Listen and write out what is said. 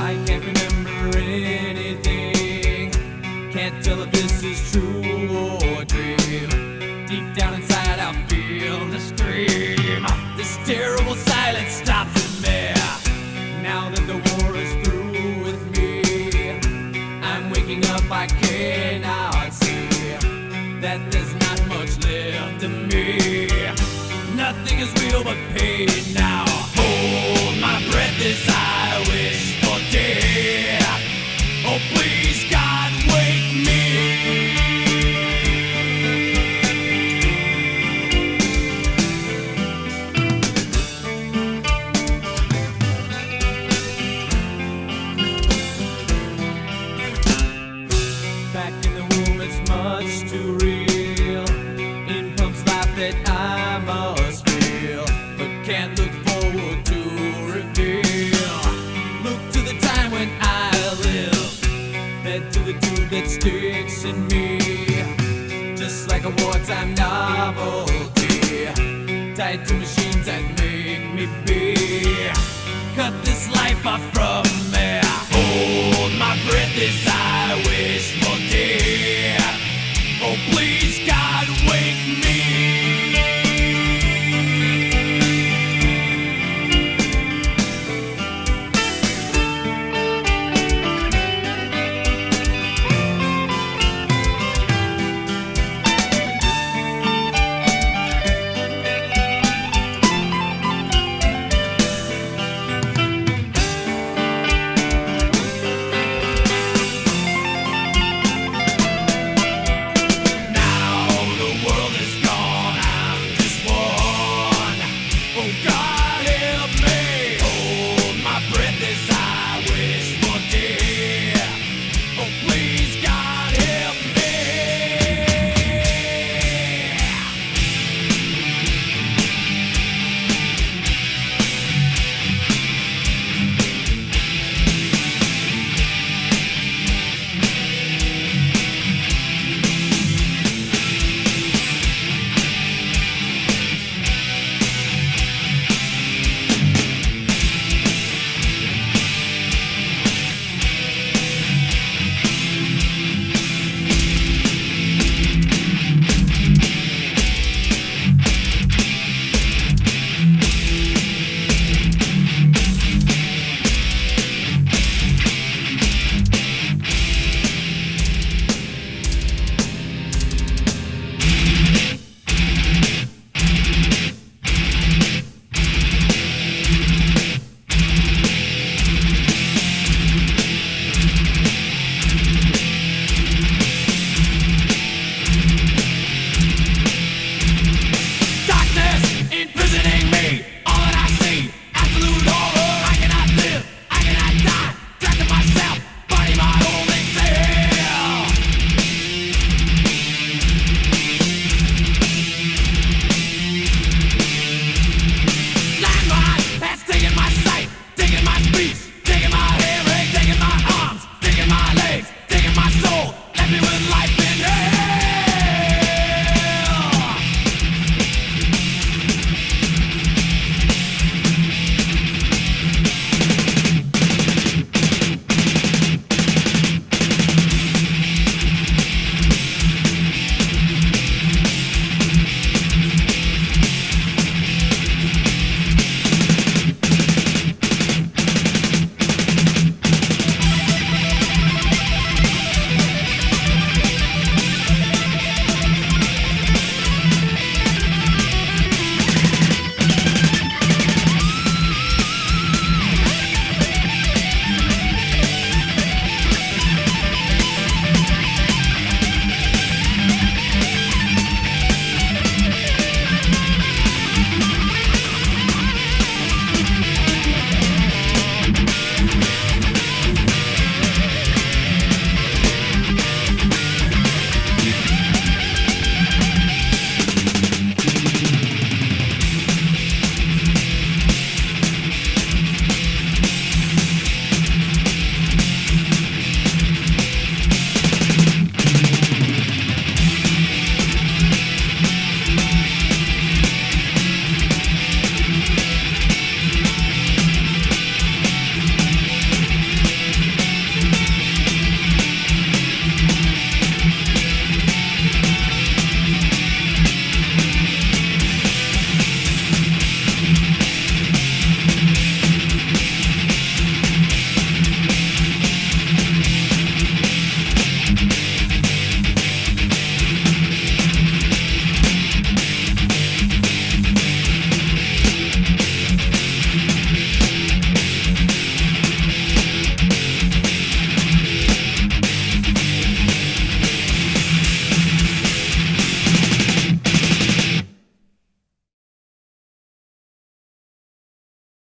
I can't remember anything. Can't tell if this is true or a dream. Deep down inside I feel the scream. This terrible silence stops in me. Now that the war is through with me, I'm waking up, I cannot see that there's not much left of me. Nothing is real but pain now. Hold my breath as I wish for death. Oh please God, wake me. Back in the womb it's much too real. In Pump's life that I must feel, but can't look forward to reveal. Look to the time when I lived, fed to the tube that sticks in me, just like a wartime novelty, tied to machines that make me be. Cut this life off from